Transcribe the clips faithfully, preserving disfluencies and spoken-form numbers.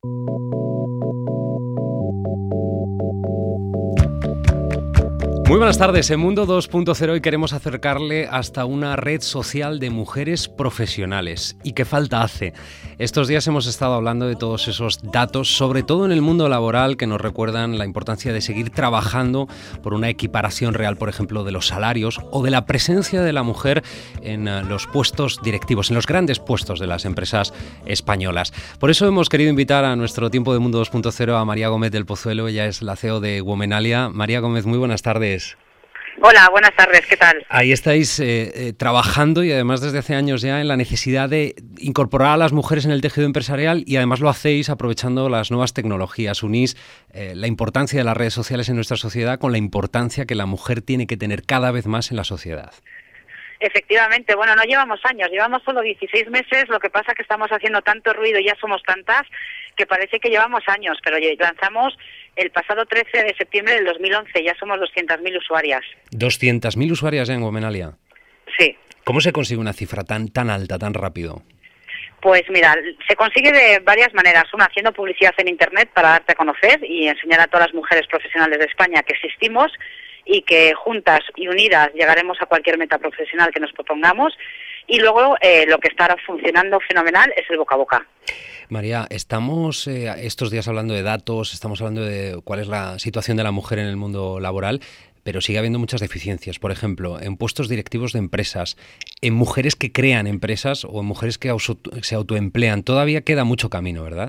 Muy buenas tardes. En Mundo dos punto cero hoy queremos acercarle hasta una red social de mujeres profesionales. ¿Y qué falta hace? Estos días hemos estado hablando de todos esos datos, sobre todo en el mundo laboral, que nos recuerdan la importancia de seguir trabajando por una equiparación real, por ejemplo, de los salarios o de la presencia de la mujer en los puestos directivos, en los grandes puestos de las empresas españolas. Por eso hemos querido invitar a nuestro tiempo de Mundo dos punto cero a María Gómez del Pozuelo. Ella es la C E O de Womenalia. María Gómez, muy buenas tardes. Hola, buenas tardes, ¿qué tal? Ahí estáis eh, eh, trabajando y además desde hace años ya en la necesidad de incorporar a las mujeres en el tejido empresarial y además lo hacéis aprovechando las nuevas tecnologías. Unís eh, la importancia de las redes sociales en nuestra sociedad con la importancia que la mujer tiene que tener cada vez más en la sociedad. Efectivamente, bueno, no llevamos años, llevamos solo dieciséis meses, lo que pasa es que estamos haciendo tanto ruido y ya somos tantas que parece que llevamos años, pero lanzamos el pasado trece de septiembre del dos mil once, ya somos doscientas mil usuarias. ¿doscientas mil usuarias ya en Womenalia? Sí. ¿Cómo se consigue una cifra tan, tan alta, tan rápido? Pues mira, se consigue de varias maneras. Una, haciendo publicidad en Internet para darte a conocer y enseñar a todas las mujeres profesionales de España que existimos y que juntas y unidas llegaremos a cualquier meta profesional que nos propongamos. Y luego eh, lo que está funcionando fenomenal es el boca a boca. María, estamos eh, estos días hablando de datos, estamos hablando de cuál es la situación de la mujer en el mundo laboral, pero sigue habiendo muchas deficiencias. Por ejemplo, en puestos directivos de empresas, en mujeres que crean empresas o en mujeres que se autoemplean. Todavía queda mucho camino, ¿verdad?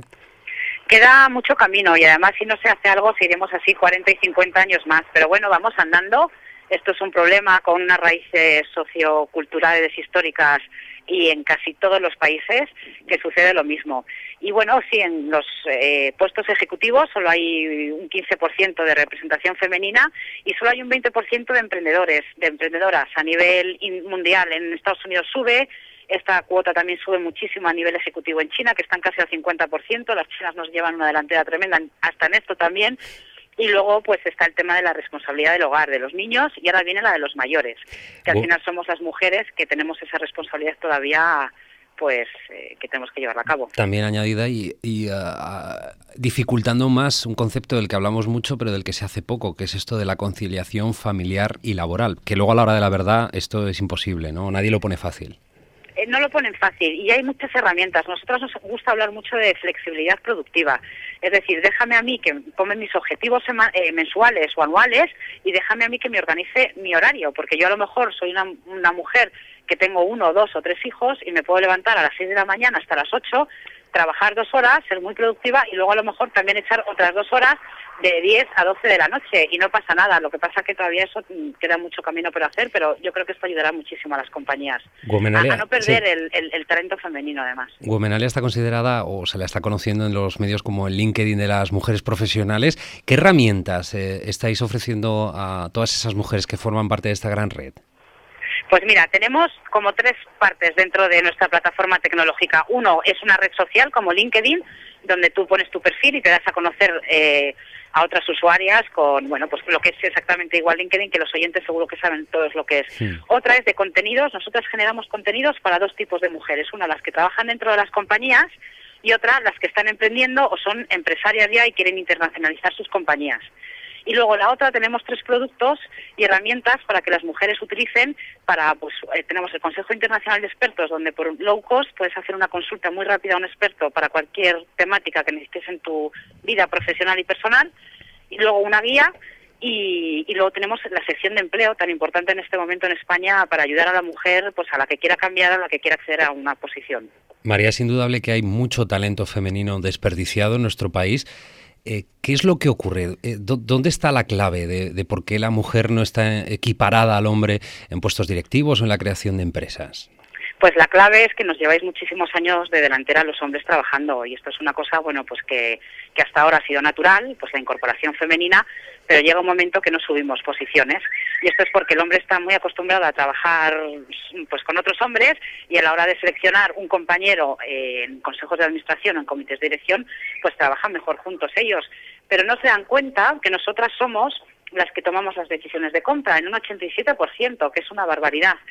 Queda mucho camino y además si no se hace algo seguiremos así cuarenta y cincuenta años más. Pero bueno, vamos andando. Esto es un problema con unas raíces socioculturales históricas y en casi todos los países que sucede lo mismo. Y bueno, sí, en los eh, puestos ejecutivos solo hay un quince por ciento de representación femenina y solo hay un veinte por ciento de emprendedores, de emprendedoras a nivel mundial. En Estados Unidos sube, esta cuota también sube muchísimo a nivel ejecutivo en China, que están casi al cincuenta por ciento. Las chinas nos llevan una delantera tremenda hasta en esto también. Y luego pues está el tema de la responsabilidad del hogar, de los niños, y ahora viene la de los mayores, que al final somos las mujeres que tenemos esa responsabilidad todavía pues eh, que tenemos que llevarla a cabo. También añadida y, y uh, dificultando más un concepto del que hablamos mucho pero del que se hace poco, que es esto de la conciliación familiar y laboral, que luego a la hora de la verdad esto es imposible, ¿no? Nadie lo pone fácil. Eh, no lo ponen fácil y hay muchas herramientas. Nosotros nos gusta hablar mucho de flexibilidad productiva. Es decir, déjame a mí que ponme mis objetivos eh, mensuales o anuales y déjame a mí que me organice mi horario, porque yo a lo mejor soy una, una mujer que tengo uno, dos o tres hijos y me puedo levantar a las seis de la mañana hasta las ocho, trabajar dos horas, ser muy productiva y luego a lo mejor también echar otras dos horas de diez a doce de la noche y no pasa nada. Lo que pasa es que todavía eso queda mucho camino por hacer, pero yo creo que esto ayudará muchísimo a las compañías Womenalia, a, a no perder sí. el, el, el talento femenino además. Womenalia está considerada o se la está conociendo en los medios como el LinkedIn de las mujeres profesionales. ¿Qué herramientas eh, estáis ofreciendo a todas esas mujeres que forman parte de esta gran red? Pues mira, tenemos como tres partes dentro de nuestra plataforma tecnológica. Uno es una red social como LinkedIn, donde tú pones tu perfil y te das a conocer eh, a otras usuarias con, bueno, pues lo que es exactamente igual LinkedIn, que los oyentes seguro que saben todos lo que es. Sí. Otra es de contenidos. Nosotros generamos contenidos para dos tipos de mujeres. Una, las que trabajan dentro de las compañías, y otra, las que están emprendiendo o son empresarias ya y quieren internacionalizar sus compañías. Y luego la otra, tenemos tres productos y herramientas para que las mujeres utilicen para, pues eh, tenemos el Consejo Internacional de Expertos, donde por low cost puedes hacer una consulta muy rápida a un experto para cualquier temática que necesites en tu vida profesional y personal, y luego una guía, y, y luego tenemos la sección de empleo, tan importante en este momento en España, para ayudar a la mujer, pues a la que quiera cambiar, a la que quiera acceder a una posición. María, es indudable que hay mucho talento femenino desperdiciado en nuestro país. Eh, ¿Qué es lo que ocurre? Eh, ¿Dónde está la clave de, de por qué la mujer no está equiparada al hombre en puestos directivos o en la creación de empresas? Pues la clave es que nos lleváis muchísimos años de delantera los hombres trabajando, y esto es una cosa, bueno, pues que, que hasta ahora ha sido natural, pues la incorporación femenina, pero llega un momento que no subimos posiciones, y esto es porque el hombre está muy acostumbrado a trabajar pues con otros hombres, y a la hora de seleccionar un compañero eh, en consejos de administración o en comités de dirección, pues trabajan mejor juntos ellos, pero no se dan cuenta que nosotras somos las que tomamos las decisiones de compra en un ochenta y siete por ciento, que es una barbaridad.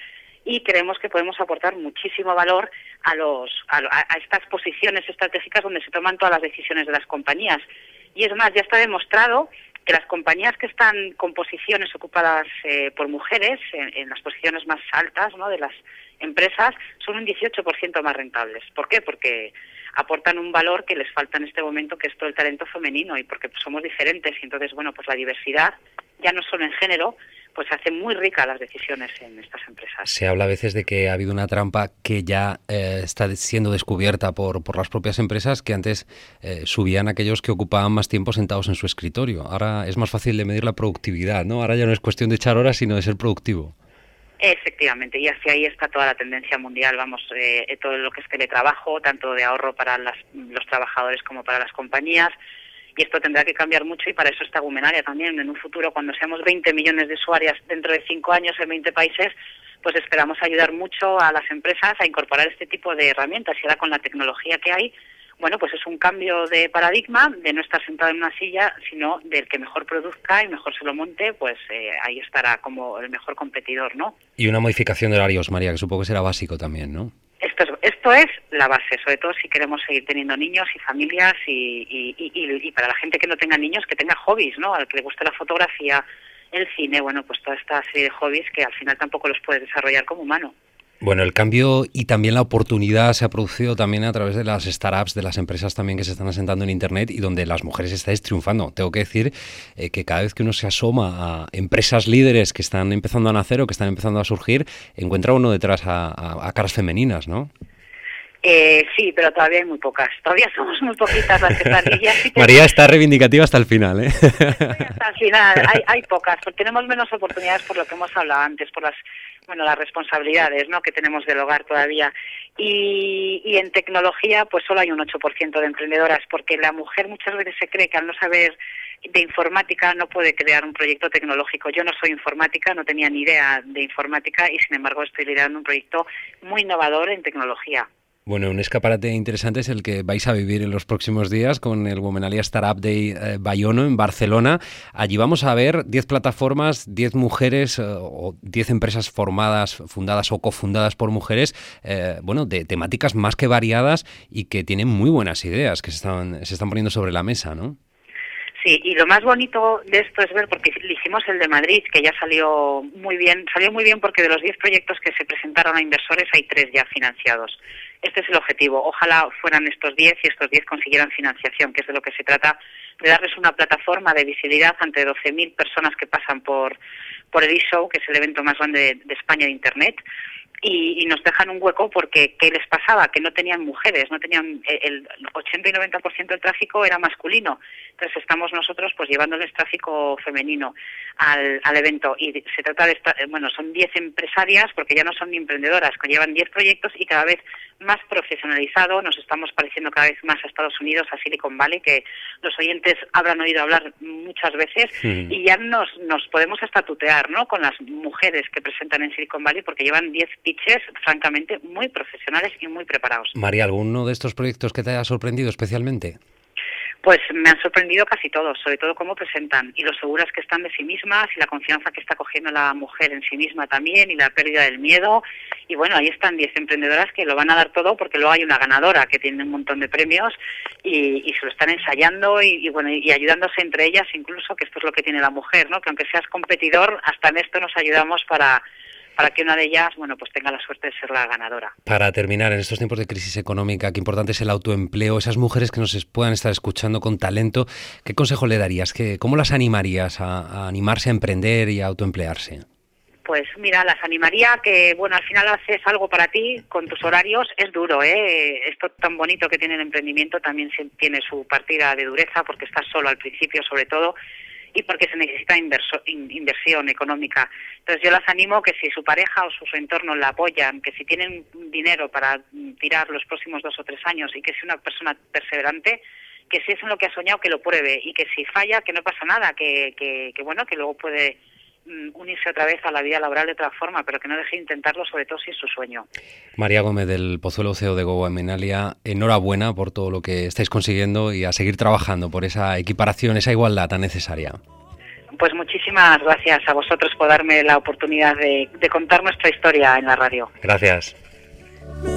y creemos que podemos aportar muchísimo valor a, los, a, a estas posiciones estratégicas donde se toman todas las decisiones de las compañías. Y es más, ya está demostrado que las compañías que están con posiciones ocupadas eh, por mujeres, en, en las posiciones más altas, ¿no?, de las empresas, son un dieciocho por ciento más rentables. ¿Por qué? Porque aportan un valor que les falta en este momento, que es todo el talento femenino, y porque somos diferentes. Y entonces, bueno, pues la diversidad, ya no solo en género, pues hace muy rica las decisiones en estas empresas. Se habla a veces de que ha habido una trampa que ya eh, está siendo descubierta por, por las propias empresas, que antes eh, subían aquellos que ocupaban más tiempo sentados en su escritorio. Ahora es más fácil de medir la productividad, ¿no? Ahora ya no es cuestión de echar horas, sino de ser productivo. Efectivamente, y hacia ahí está toda la tendencia mundial, vamos, eh, todo lo que es teletrabajo, tanto de ahorro para las, los trabajadores como para las compañías, y esto tendrá que cambiar mucho, y para eso está Womenaria también. En un futuro, cuando seamos veinte millones de usuarias dentro de cinco años en veinte países, pues esperamos ayudar mucho a las empresas a incorporar este tipo de herramientas, y ahora con la tecnología que hay, bueno, pues es un cambio de paradigma, de no estar sentado en una silla, sino del que mejor produzca y mejor se lo monte, pues eh, ahí estará como el mejor competidor, ¿no? Y una modificación de horarios, María, que supongo que será básico también, ¿no? Esto es, esto es la base, sobre todo si queremos seguir teniendo niños y familias, y, y, y, y para la gente que no tenga niños, que tenga hobbies, ¿no? Al que le guste la fotografía, el cine, bueno, pues toda esta serie de hobbies que al final tampoco los puedes desarrollar como humano. Bueno, el cambio y también la oportunidad se ha producido también a través de las startups, de las empresas también que se están asentando en Internet y donde las mujeres estáis triunfando. Tengo que decir eh, que cada vez que uno se asoma a empresas líderes que están empezando a nacer o que están empezando a surgir, encuentra uno detrás a, a, a caras femeninas, ¿no? Eh, sí, pero todavía hay muy pocas. Todavía somos muy poquitas las que están. Y sí te... María está reivindicativa hasta el final, ¿eh? Hasta el final. Hay, hay pocas, porque tenemos menos oportunidades por lo que hemos hablado antes, por las, bueno, las responsabilidades, ¿no?, que tenemos del hogar todavía. Y, y en tecnología, pues solo hay un ocho por ciento de emprendedoras, porque la mujer muchas veces se cree que al no saber de informática no puede crear un proyecto tecnológico. Yo no soy informática, no tenía ni idea de informática, y sin embargo estoy liderando un proyecto muy innovador en tecnología. Bueno, un escaparate interesante es el que vais a vivir en los próximos días con el Womenalia Startup Day eh, Baiono en Barcelona. Allí vamos a ver diez plataformas, diez mujeres eh, o diez empresas formadas, fundadas o cofundadas por mujeres, eh, bueno, de temáticas más que variadas y que tienen muy buenas ideas que se están, se están poniendo sobre la mesa, ¿no? Sí, y lo más bonito de esto es ver, porque hicimos el de Madrid, que ya salió muy bien, salió muy bien porque de los diez proyectos que se presentaron a inversores hay tres ya financiados. Este es el objetivo. Ojalá fueran estos diez y estos diez consiguieran financiación, que es de lo que se trata, de darles una plataforma de visibilidad ante doce mil personas que pasan por, por el eShow, que es el evento más grande de, de España de Internet. Y, y nos dejan un hueco porque ¿qué les pasaba? Que no tenían mujeres, no tenían el ochenta y noventa por ciento del tráfico era masculino. Entonces estamos nosotros pues llevándoles tráfico femenino al, al evento, y se trata de esta, bueno, son diez empresarias, porque ya no son ni emprendedoras, que llevan diez proyectos y cada vez más profesionalizado. Nos estamos pareciendo cada vez más a Estados Unidos, a Silicon Valley, que los oyentes habrán oído hablar muchas veces, sí. Y ya nos, nos podemos hasta tutear, ¿no?, con las mujeres que presentan en Silicon Valley, porque llevan diez pitches, francamente, muy profesionales y muy preparados. María, ¿alguno de estos proyectos que te haya sorprendido especialmente? Pues me han sorprendido casi todos, sobre todo cómo presentan y lo seguras que están de sí mismas y la confianza que está cogiendo la mujer en sí misma también, y la pérdida del miedo. Y bueno, ahí están diez emprendedoras que lo van a dar todo, porque luego hay una ganadora que tiene un montón de premios y, y se lo están ensayando y, y bueno, y ayudándose entre ellas incluso, que esto es lo que tiene la mujer, ¿no?, que aunque seas competidor, hasta en esto nos ayudamos para... para que una de ellas, bueno, pues tenga la suerte de ser la ganadora. Para terminar, en estos tiempos de crisis económica, qué importante es el autoempleo, esas mujeres que nos puedan estar escuchando con talento, ¿qué consejo le darías? ¿Qué, ¿Cómo las animarías a, a animarse a emprender y a autoemplearse? Pues mira, las animaría que, bueno, al final haces algo para ti con tus horarios. Es duro, ¿eh? Esto tan bonito que tiene el emprendimiento también tiene su partida de dureza, porque estás solo al principio, sobre todo, y porque se necesita inverso, in, inversión económica. Entonces yo las animo que si su pareja o su, su entorno la apoyan, que si tienen dinero para tirar los próximos dos o tres años, y que sea una persona perseverante, que si es en lo que ha soñado, que lo pruebe, y que si falla, que no pasa nada, que, que, que bueno, que luego puede unirse otra vez a la vida laboral de otra forma, pero que no deje de intentarlo, sobre todo si es su sueño. María Gómez del Pozuelo C E O de Womenalia, enhorabuena por todo lo que estáis consiguiendo y a seguir trabajando por esa equiparación, esa igualdad tan necesaria. Pues pues muchísimas gracias a vosotros por darme la oportunidad de, de contar nuestra historia en la radio. Gracias.